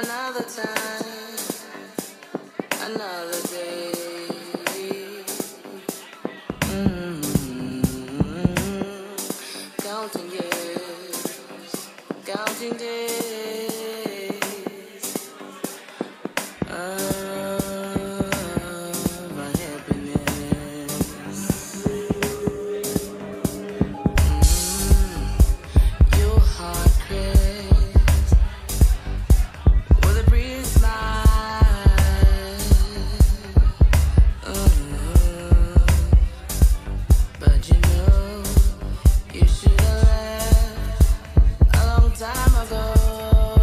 Another time, another day. Counting years, counting days of our happiness. Your heart craves with a brief smile. But you know you should have left a long time ago.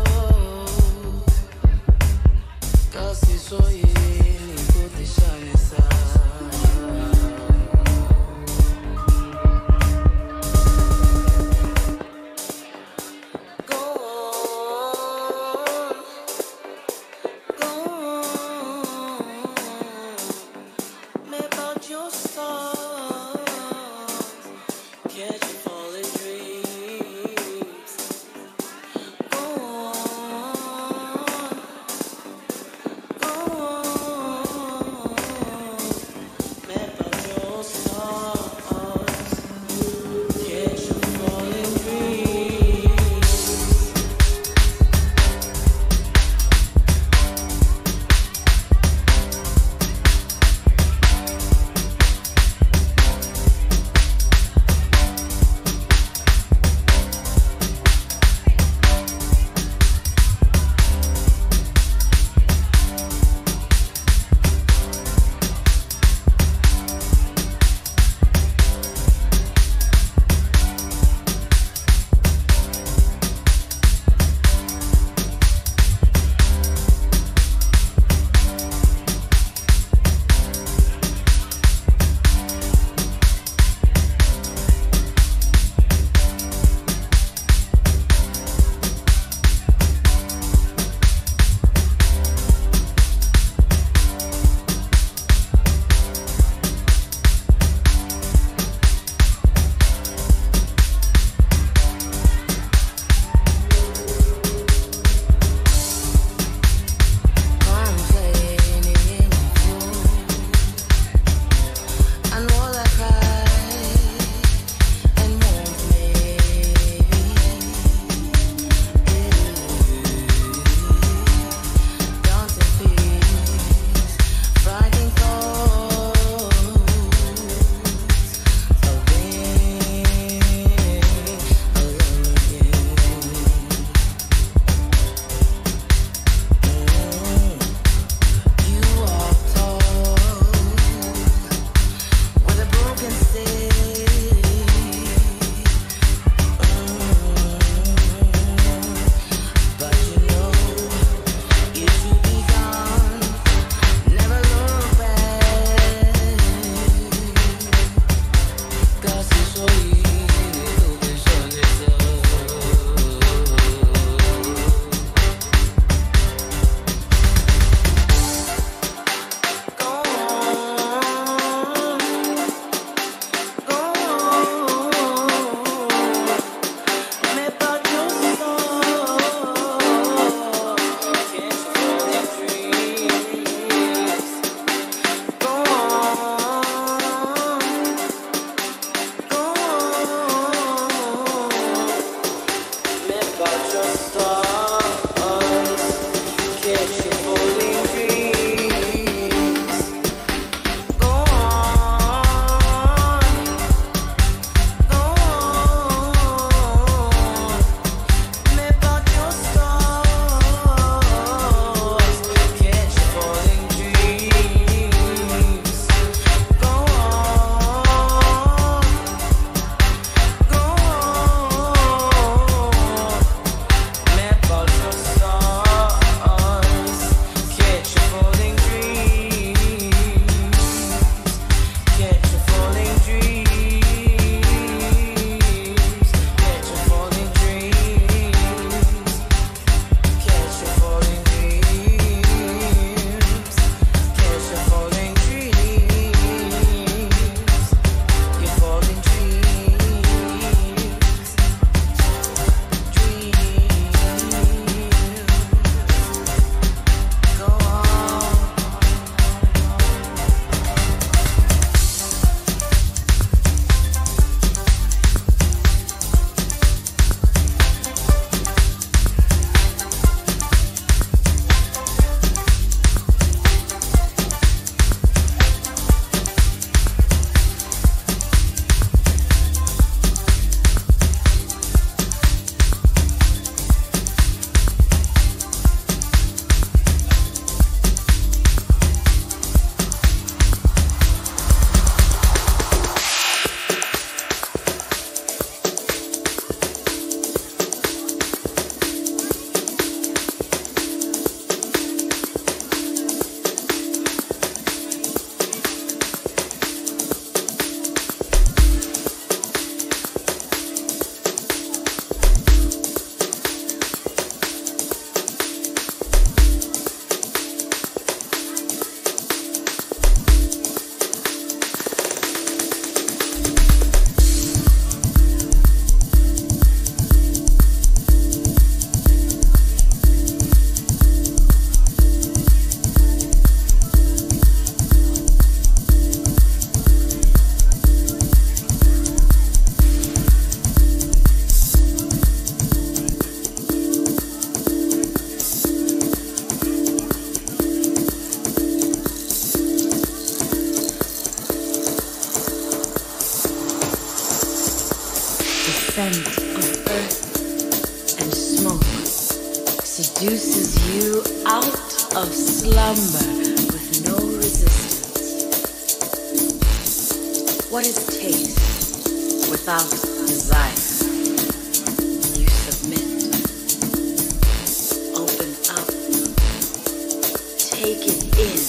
seduces you out of slumber with no resistance. What is taste without desire? You submit, open up, take it in.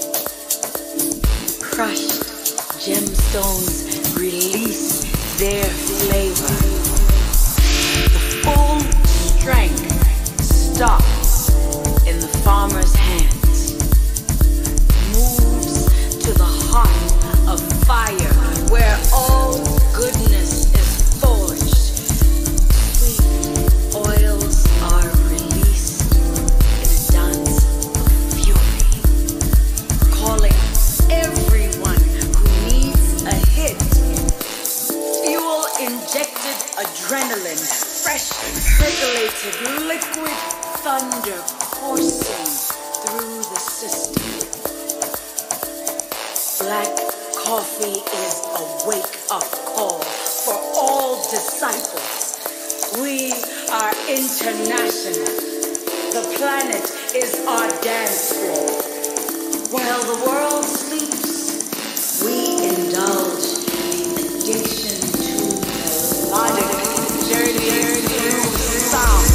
Crushed gemstones release their flavor. The full strength stops in the farmer's hands, moves to the heart of fire where all goodness is forged. Sweet oils are released in a dance of fury, calling everyone who needs a hit. Fuel injected adrenaline, fresh circulated liquid thunder coursing through the system. Black coffee is a wake-up call for all disciples. We are international. The planet is our dance floor. While the world sleeps, we indulge the addiction to melodic journey through sound.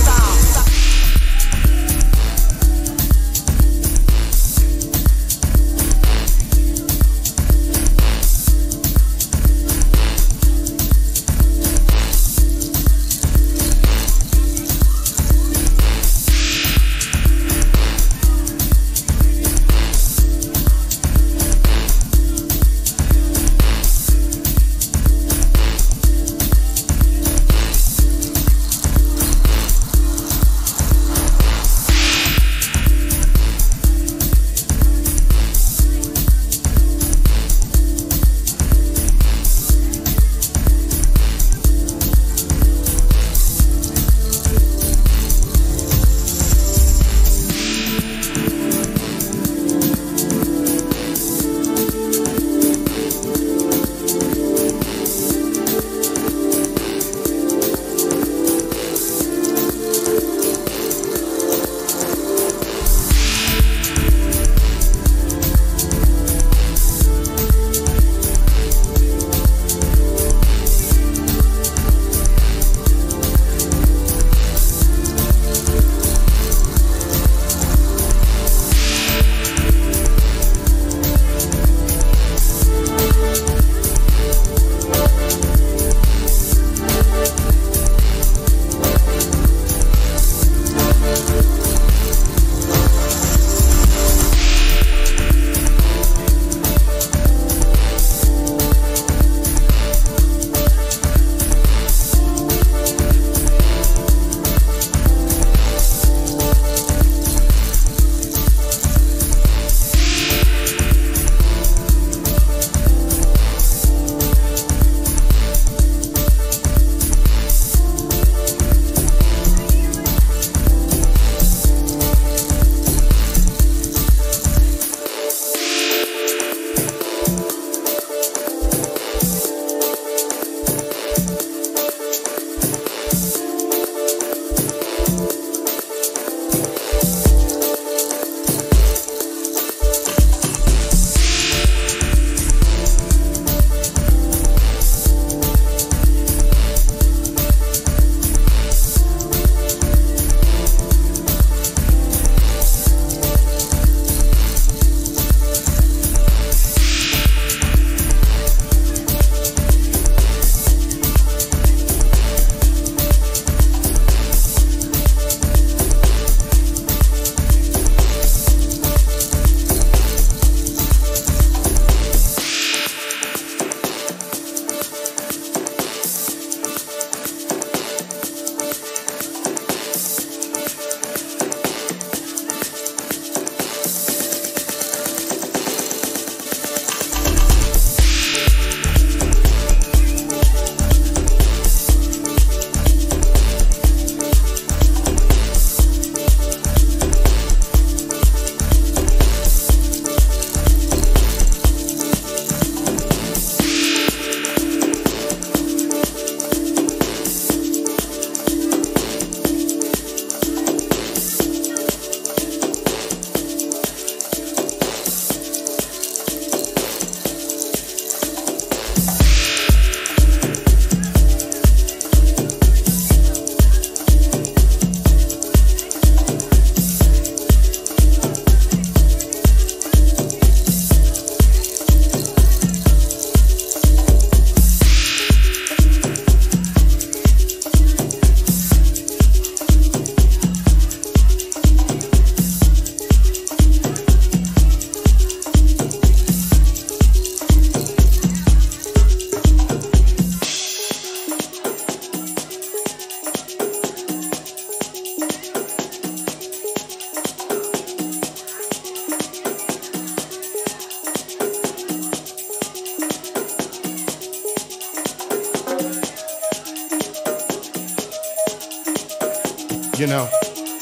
You know,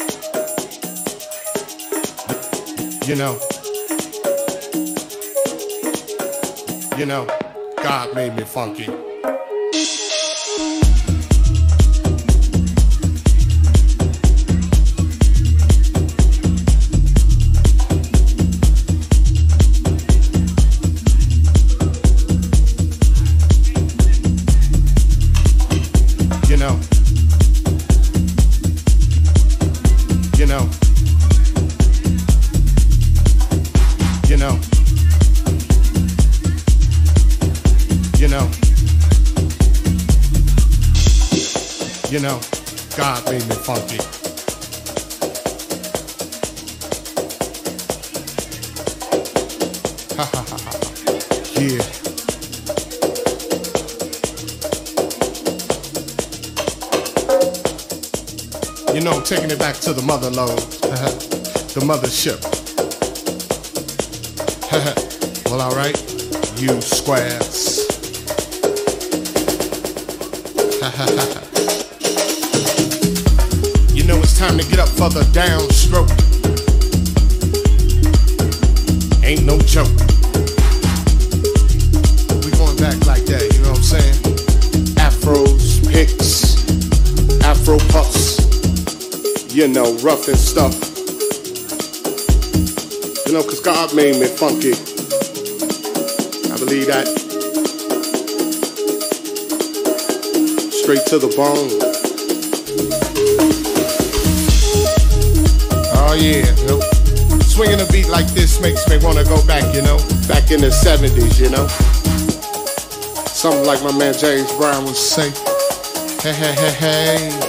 you know, you know, God made me funky. You know, you know, you know, you know, you know, God made me funky. Ha ha ha ha. Yeah. You know, I'm taking it back to the mother lode, the mothership. Well, all right, you squares. You know it's time to get up for the downstroke. Ain't no joke. We going back like that, you know what I'm saying? Afros, picks, Afro puffs. You know, rough and stuff. You know, cause God made me funky. I believe that. Straight to the bone. Oh yeah, you know. Swinging a beat like this makes me wanna go back, you know. Back in the 70s, you know. Something like my man James Brown would say. Hey, hey, hey, hey.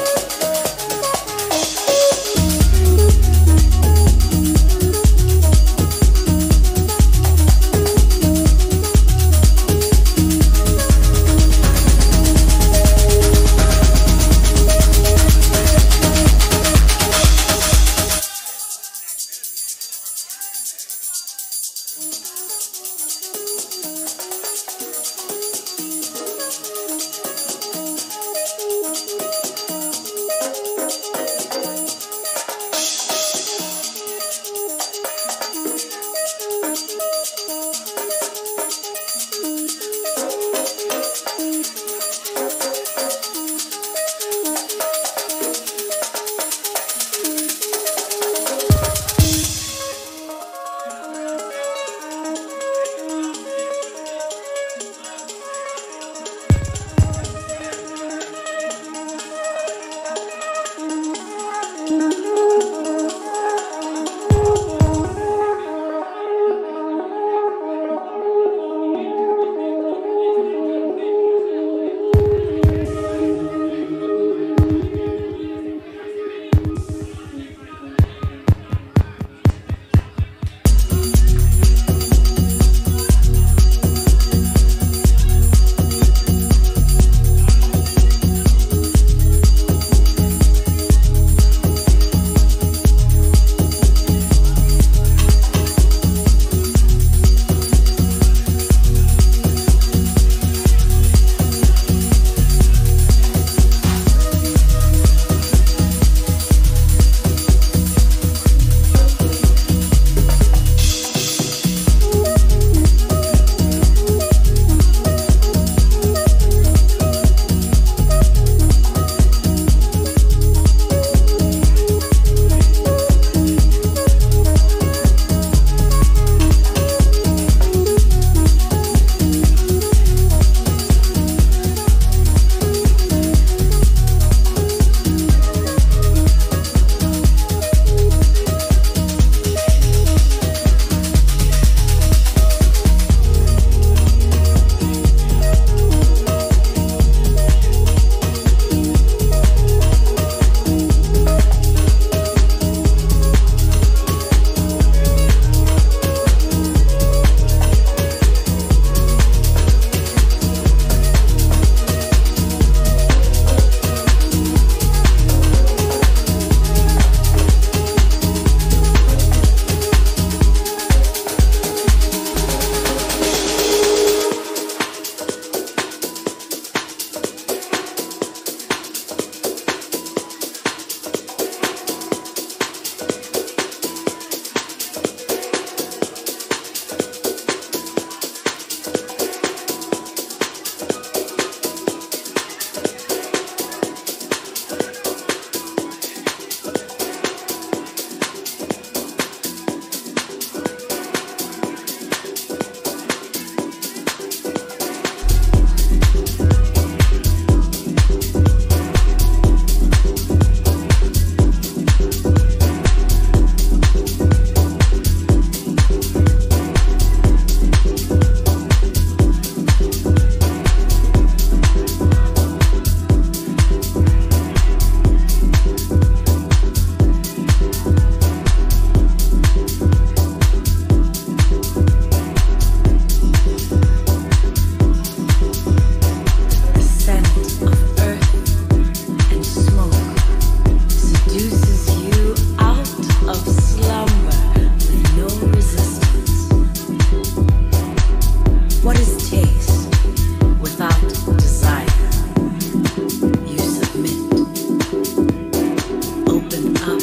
Open up,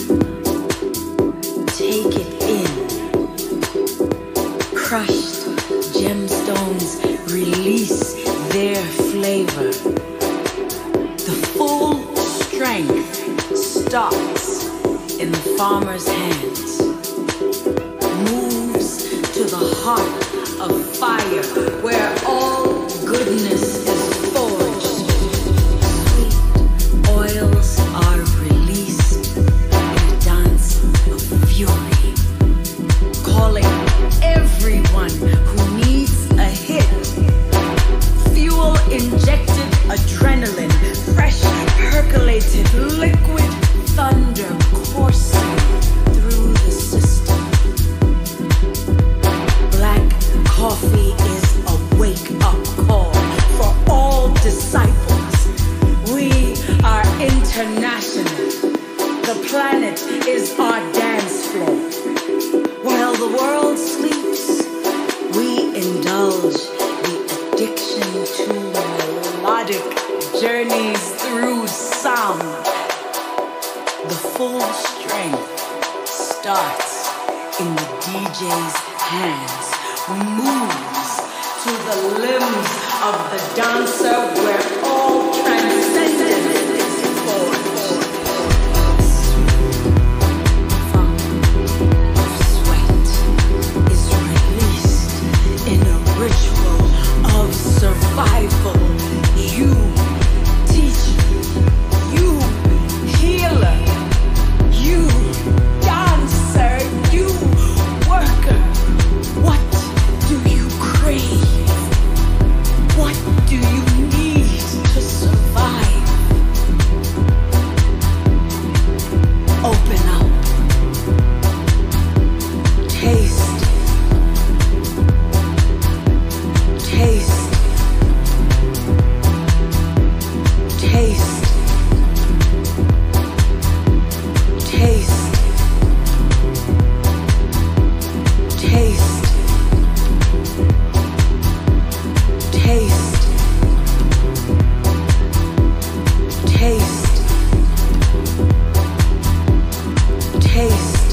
take it in. Crushed gemstones release their flavor. The full strength starts in the farmer's hands, moves to the heart of fire where all goodness is forged. Sweet oils are released in a dance of fury, calling everyone who needs a hit. Fuel injected adrenaline, fresh percolated liquid thunder coursing through the system. Black coffee is a wake-up call for all disciples. We are international. The planet is our dance floor. While the world sleeps, we indulge the addiction to melodic journeys through sound. The full strength starts in the DJ's hands, moves to the limbs of the dancer where all transcendence is forged. Funk of sweat is released in a ritual of survival. You teacher, you healer, you dancer, you worker. What do you crave? What do you need to survive? Open up. Taste. Taste. Taste. Taste. Taste. Taste. Taste. Taste.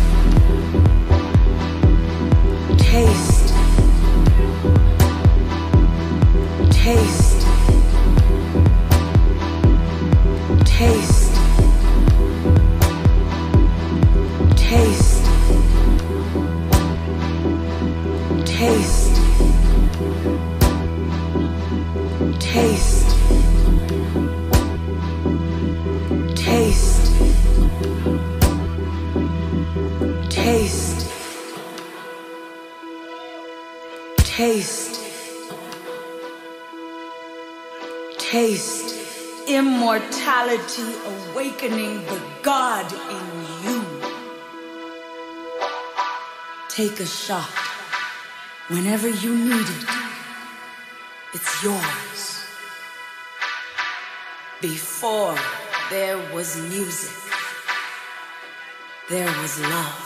Taste. Taste. Taste. Taste. Taste. Taste. Taste. Taste. Taste. Taste. Immortality awakening the God in you. Take a shot whenever you need it. It's yours. Before there was music, there was love.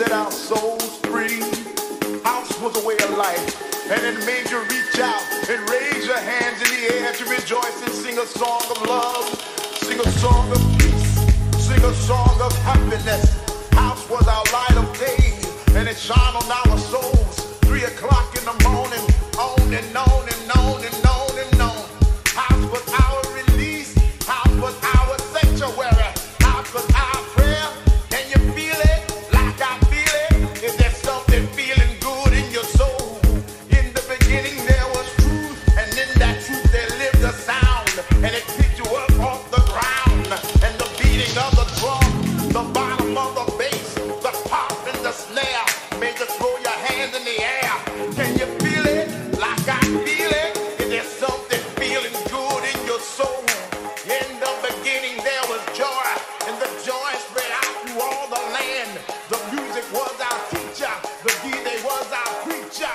set our souls free. House was a way of life, and it made you reach out and raise your hands in the air to rejoice and sing a song of love, sing a song of peace, sing a song of happiness. House was our light of day, and it shone on our souls. 3 o'clock in the morning, on and on and on and on and on. House was our release, house was our sanctuary, house was our prayer. Can you feel it like I feel it? Is there something feeling good in your soul? In the beginning there was truth, and in that truth there lived a sound, and it picked you up off the ground. And the beating of the drum, the bottom of the bass, the pop and the snare made you throw your hands in the air. Can you feel it like I feel it? Is there something feeling good in your soul? In the beginning there was joy, and the joy spread out through all the land. The music was our teacher, the DJ was our preacher.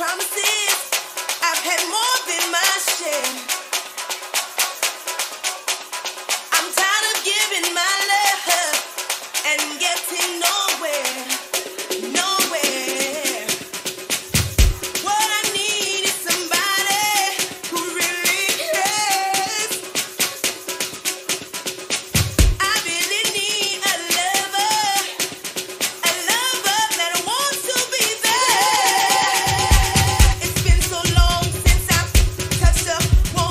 It's been so long since I've touched a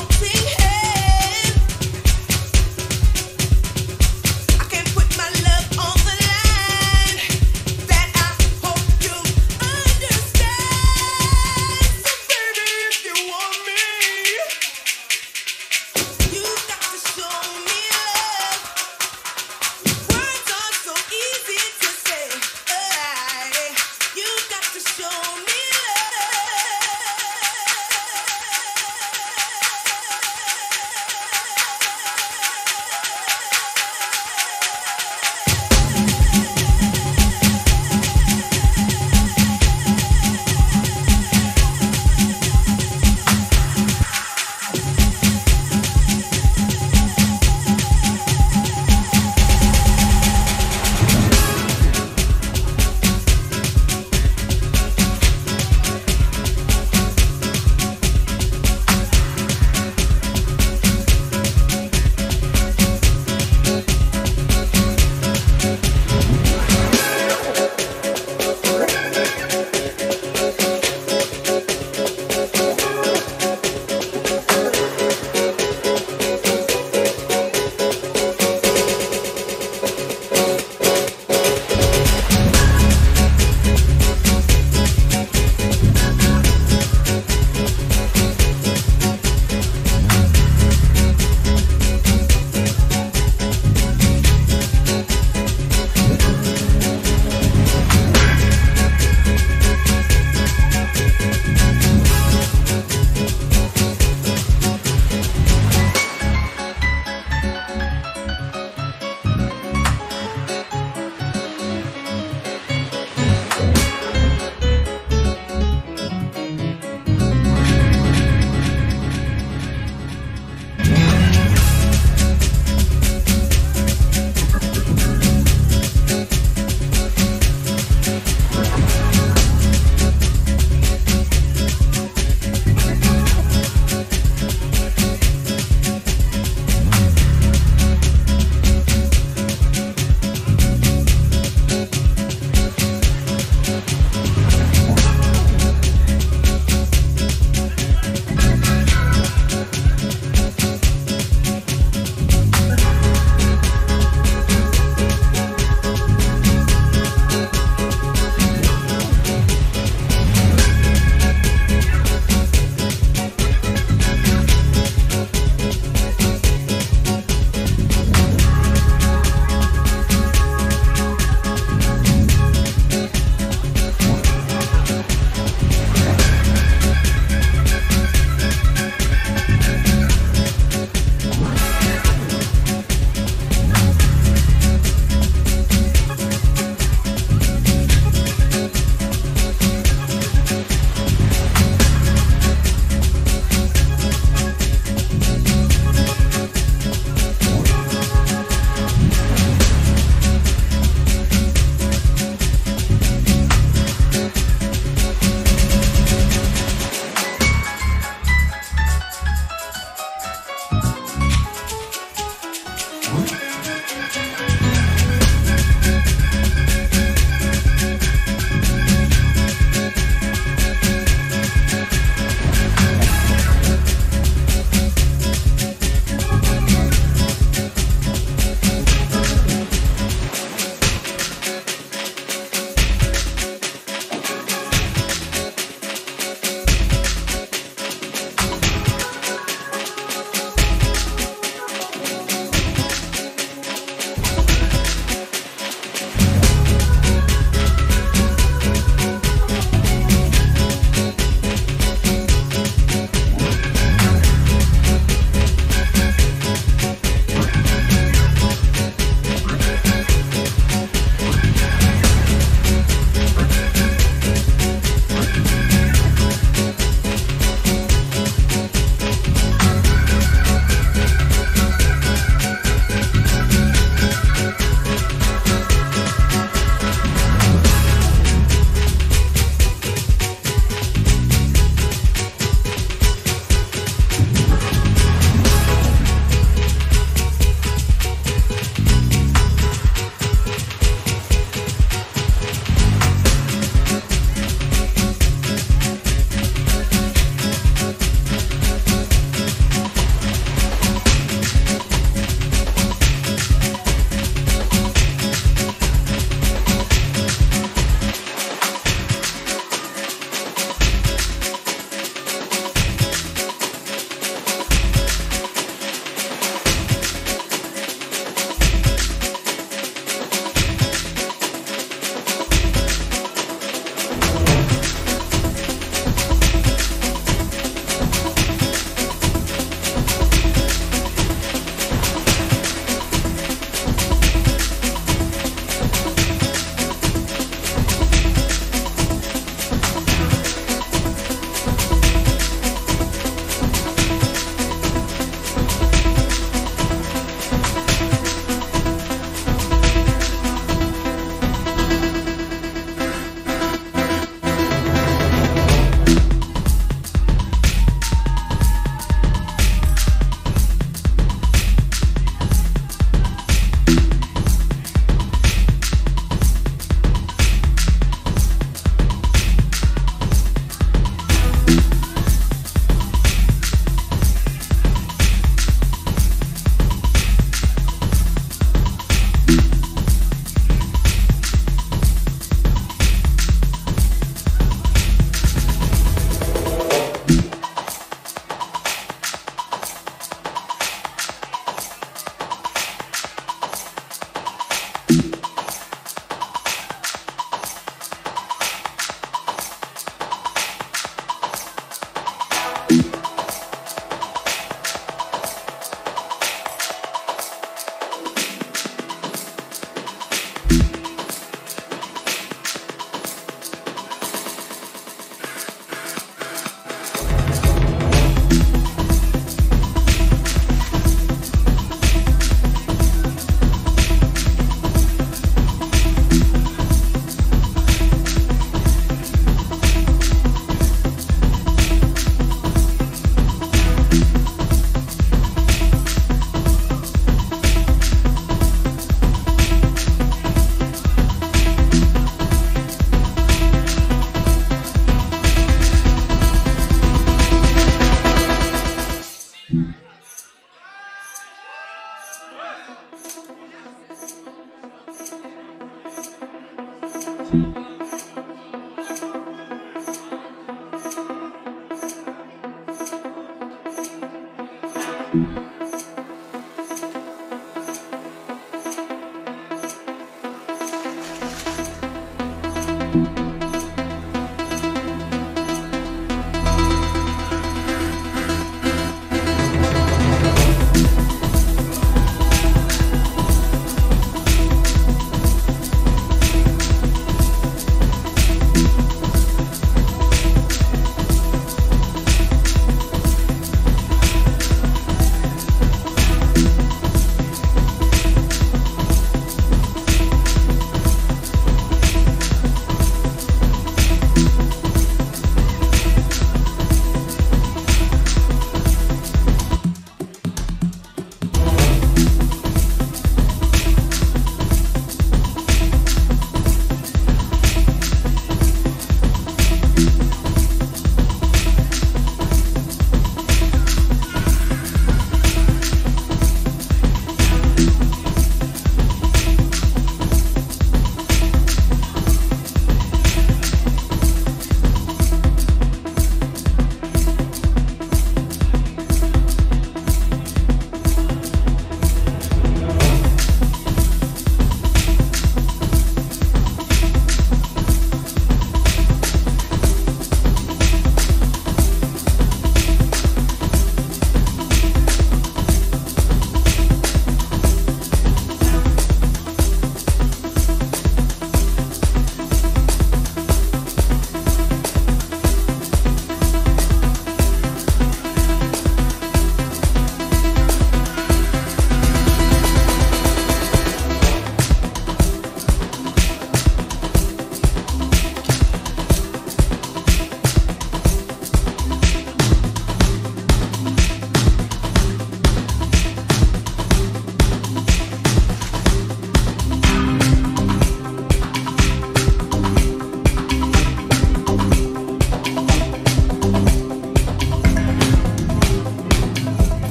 Thank you.